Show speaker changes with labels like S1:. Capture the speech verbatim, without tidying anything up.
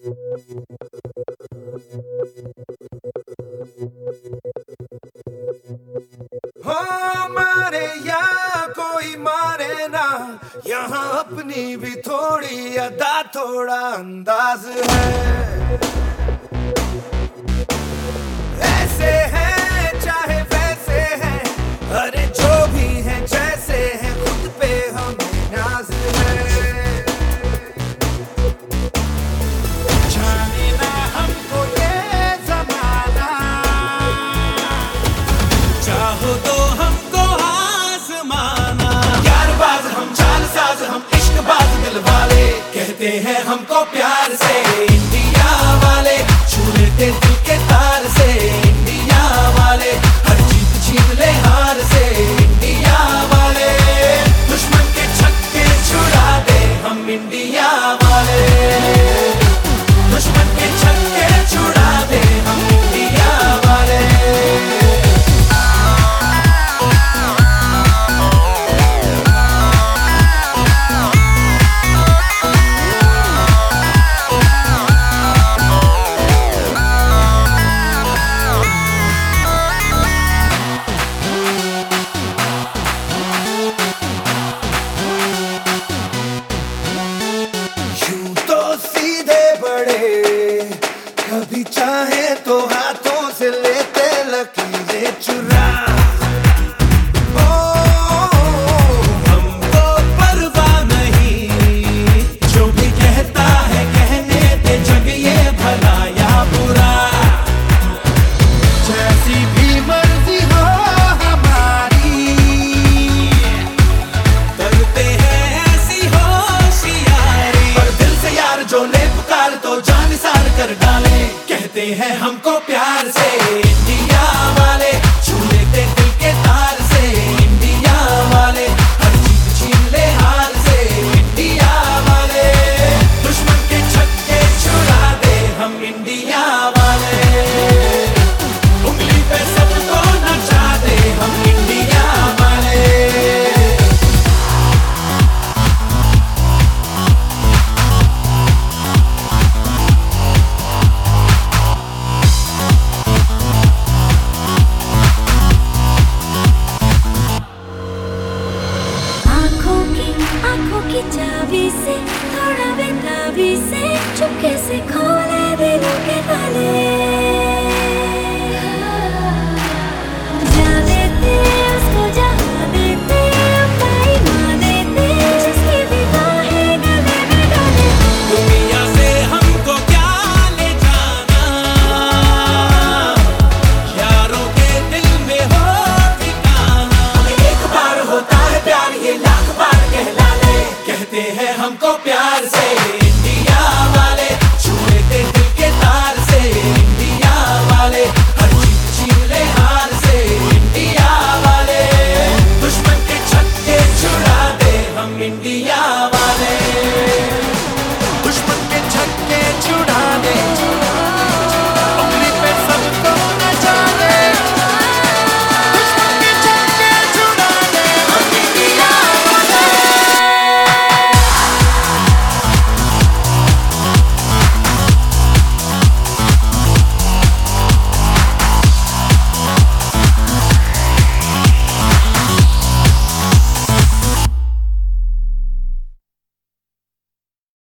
S1: हो मारे या कोई मारे ना, यहाँ अपनी भी थोड़ी अदा थोड़ा अंदाज है। ऐसे हैं चाहे वैसे हैं, अरे जो भी हैं जैसे हैं, खुद पे हमें नाज है। जाने ना हमको ये ज़माना, चाहो तो हमको आज़माना। यारबाज़ हम, चालसाज़ हम, इश्कबाज़ दिल वाले, कहते हैं हमको प्यार से इंडिया वाले। छू लेते दिल के तार से इंडिया वाले, हर जीत छीन ले हार से इंडिया वाले। दुश्मन के छक्के छुड़ा दे हम इंडिया वाले, दुश्मन के छक्के छुड़ा दे हम इंडिया वाले। कभी चाहे तो हाथों से लेते लकीरें चुरा। ओ, हमको परवाह नहीं, जो भी कहता है कहने दे, जग ये भला या बुरा। जैसी भी मर्जी हो हमारी, करते हैं ऐसी होशियारी। पर दिल से यार जो ले पुकार तो जान निसार कर डाले, कहते हैं हमको प्यार से इंडिया वाले।